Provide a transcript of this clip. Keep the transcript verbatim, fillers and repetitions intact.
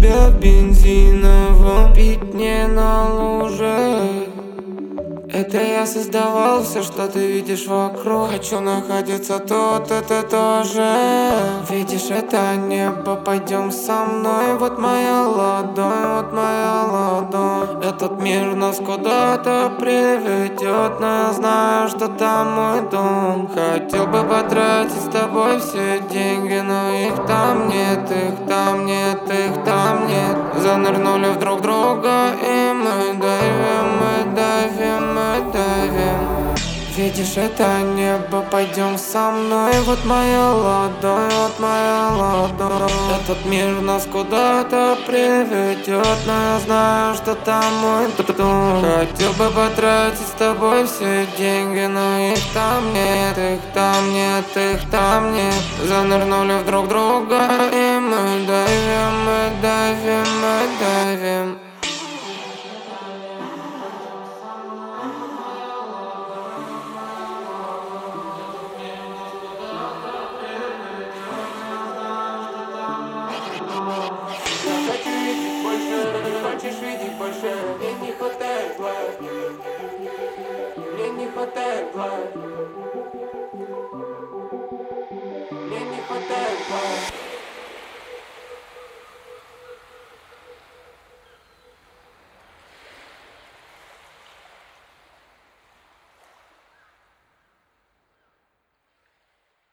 тебя в бензиновом пятне на луже. Это я создавал все, что ты видишь вокруг. Хочу находиться тут, это тоже. Видишь это небо, пойдем со мной. Вот моя ладонь, вот моя ладонь. Этот мир нас куда-то приведет, но я знаю, что там мой дом. Хотел бы потратить с тобой все деньги, но их там нет, их там нет, их там нет. Занырнули в друг друга и мы давим, мы давим, мы давим. Видишь это небо, пойдем со мной. Вот моя ладонь, вот моя ладонь. Этот мир нас куда-то приведет, но я знаю, что там мой дом. Хотел бы потратить с тобой все деньги, но их там нет, их там нет, их там нет. Занырнули в друг друга и мы давим, мы давим, мы давим.